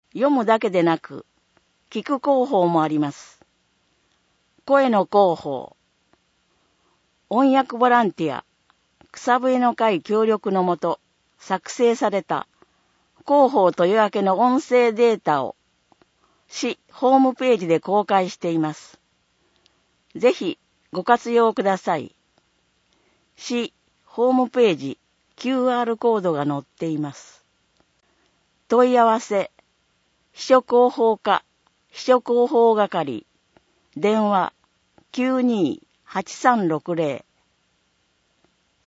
読むだけでなく、聞く広報もあります。声の広報。音訳ボランティア、草笛の会協力のもと作成された広報と夜明けの音声データを市ホームページで公開しています。ぜひご活用ください。市ホームページ QR コードが載っています。問い合わせ、秘書広報課、秘書広報係、電話 92-8360